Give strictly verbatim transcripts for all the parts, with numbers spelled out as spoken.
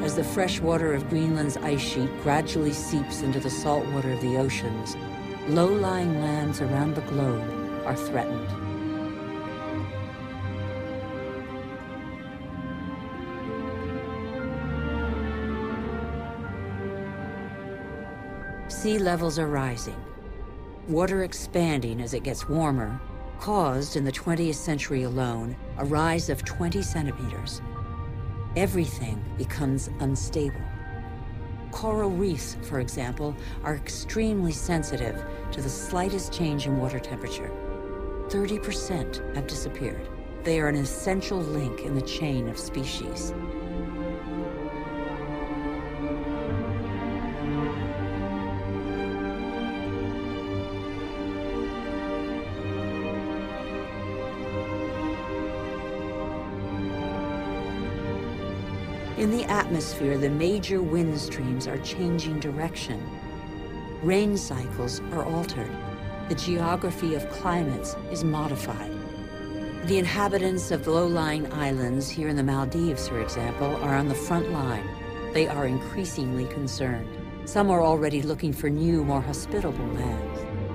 As the fresh water of Greenland's ice sheet gradually seeps into the salt water of the oceans, low-lying lands around the globe are threatened. Sea levels are rising. Water expanding as it gets warmer caused, in the twentieth century alone, a rise of twenty centimeters. Everything becomes unstable. Coral reefs, for example, are extremely sensitive to the slightest change in water temperature. thirty percent have disappeared. They are an essential link in the chain of species. In the atmosphere, the major wind streams are changing direction. Rain cycles are altered. The geography of climates is modified. The inhabitants of low-lying islands here in the Maldives, for example, are on the front line. They are increasingly concerned. Some are already looking for new, more hospitable lands.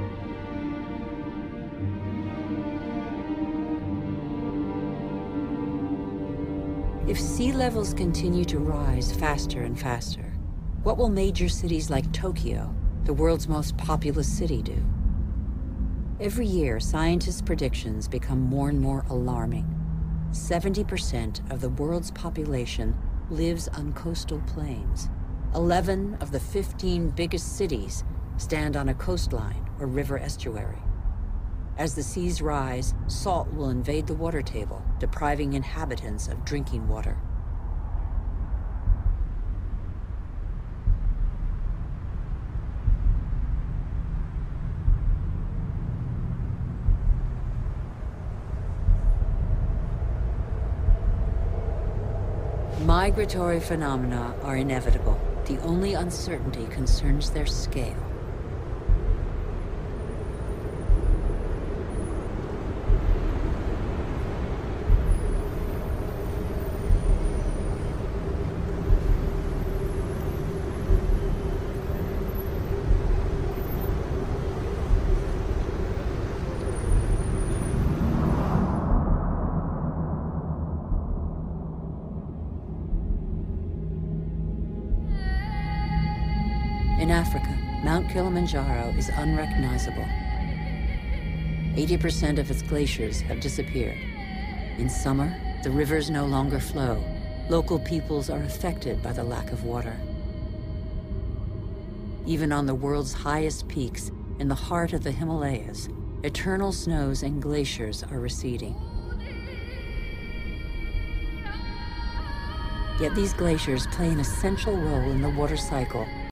If sea levels continue to rise faster and faster, what will major cities like Tokyo, the world's most populous city, do? Every year, scientists' predictions become more and more alarming. seventy percent of the world's population lives on coastal plains. eleven of the fifteen biggest cities stand on a coastline or river estuary. As the seas rise, salt will invade the water table, depriving inhabitants of drinking water. Migratory phenomena are inevitable. The only uncertainty concerns their scale. In Africa, Mount Kilimanjaro is unrecognizable. eighty percent of its glaciers have disappeared. In summer, the rivers no longer flow. Local peoples are affected by the lack of water. Even on the world's highest peaks, in the heart of the Himalayas, eternal snows and glaciers are receding. Yet these glaciers play an essential role in the water cycle,